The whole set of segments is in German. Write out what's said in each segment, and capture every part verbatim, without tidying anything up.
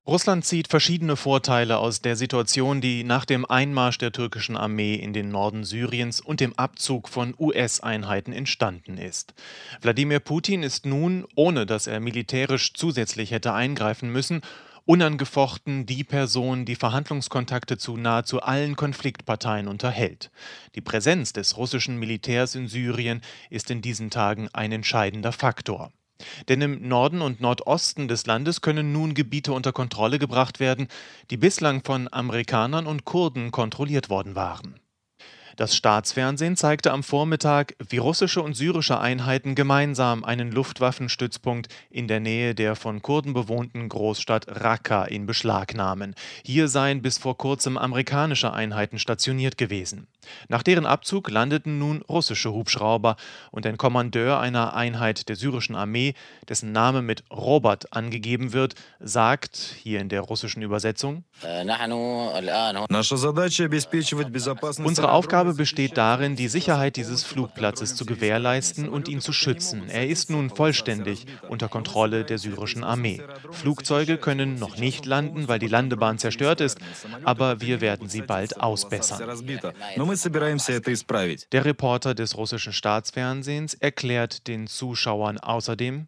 Russland zieht verschiedene Vorteile aus der Situation, die nach dem Einmarsch der türkischen Armee in den Norden Syriens und dem Abzug von U S-Einheiten entstanden ist. Wladimir Putin ist nun, ohne dass er militärisch zusätzlich hätte eingreifen müssen, unangefochten die Person, die Verhandlungskontakte zu nahezu allen Konfliktparteien unterhält. Die Präsenz des russischen Militärs in Syrien ist in diesen Tagen ein entscheidender Faktor. Denn im Norden und Nordosten des Landes können nun Gebiete unter Kontrolle gebracht werden, die bislang von Amerikanern und Kurden kontrolliert worden waren. Das Staatsfernsehen zeigte am Vormittag, wie russische und syrische Einheiten gemeinsam einen Luftwaffenstützpunkt in der Nähe der von Kurden bewohnten Großstadt Raqqa in Beschlag nahmen. Hier seien bis vor kurzem amerikanische Einheiten stationiert gewesen. Nach deren Abzug landeten nun russische Hubschrauber und ein Kommandeur einer Einheit der syrischen Armee, dessen Name mit Robert angegeben wird, sagt, hier in der russischen Übersetzung: Unsere Aufgabe besteht darin, die Sicherheit dieses Flugplatzes zu gewährleisten und ihn zu schützen. Er ist nun vollständig unter Kontrolle der syrischen Armee. Flugzeuge können noch nicht landen, weil die Landebahn zerstört ist, aber wir werden sie bald ausbessern. Der Reporter des russischen Staatsfernsehens erklärt den Zuschauern außerdem: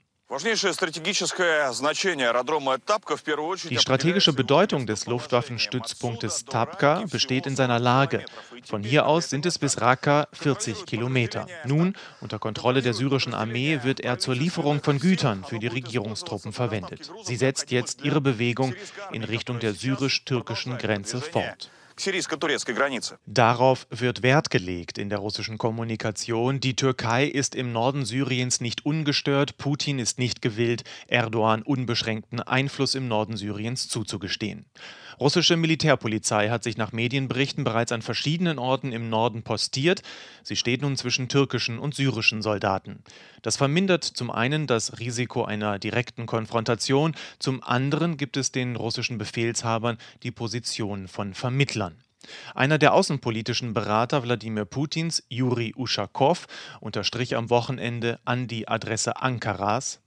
Die strategische Bedeutung des Luftwaffenstützpunktes Tabqa besteht in seiner Lage. Von hier aus sind es bis Raqqa vierzig Kilometer. Nun, unter Kontrolle der syrischen Armee, wird er zur Lieferung von Gütern für die Regierungstruppen verwendet. Sie setzt jetzt ihre Bewegung in Richtung der syrisch-türkischen Grenze fort. Darauf wird Wert gelegt in der russischen Kommunikation. Die Türkei ist im Norden Syriens nicht ungestört, Putin ist nicht gewillt, Erdogan unbeschränkten Einfluss im Norden Syriens zuzugestehen. Russische Militärpolizei hat sich nach Medienberichten bereits an verschiedenen Orten im Norden postiert. Sie steht nun zwischen türkischen und syrischen Soldaten. Das vermindert zum einen das Risiko einer direkten Konfrontation, zum anderen gibt es den russischen Befehlshabern die Position von Vermittlern. Einer der außenpolitischen Berater Wladimir Putins, Juri Uschakow, unterstrich am Wochenende an die Adresse Ankaras: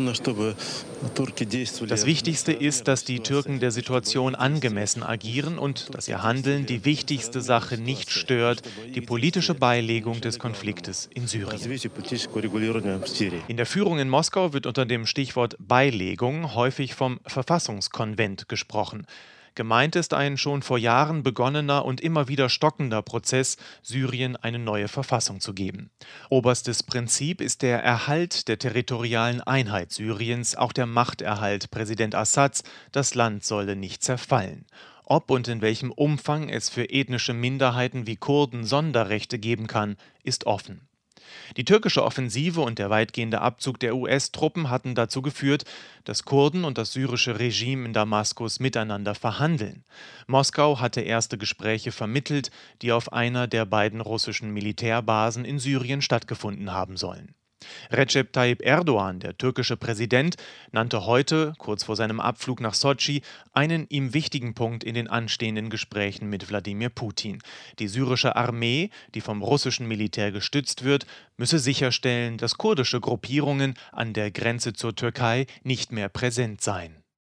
Das Wichtigste ist, dass die Türken der Situation angemessen agieren und dass ihr Handeln die wichtigste Sache nicht stört, die politische Beilegung des Konfliktes in Syrien. In der Führung in Moskau wird unter dem Stichwort Beilegung häufig vom Verfassungskonvent gesprochen. Gemeint ist ein schon vor Jahren begonnener und immer wieder stockender Prozess, Syrien eine neue Verfassung zu geben. Oberstes Prinzip ist der Erhalt der territorialen Einheit Syriens, auch der Machterhalt Präsident Assads, das Land solle nicht zerfallen. Ob und in welchem Umfang es für ethnische Minderheiten wie Kurden Sonderrechte geben kann, ist offen. Die türkische Offensive und der weitgehende Abzug der U S-Truppen hatten dazu geführt, dass Kurden und das syrische Regime in Damaskus miteinander verhandeln. Moskau hatte erste Gespräche vermittelt, die auf einer der beiden russischen Militärbasen in Syrien stattgefunden haben sollen. Recep Tayyip Erdogan, der türkische Präsident, nannte heute, kurz vor seinem Abflug nach Sotschi, einen ihm wichtigen Punkt in den anstehenden Gesprächen mit Wladimir Putin. Die syrische Armee, die vom russischen Militär gestützt wird, müsse sicherstellen, dass kurdische Gruppierungen an der Grenze zur Türkei nicht mehr präsent seien.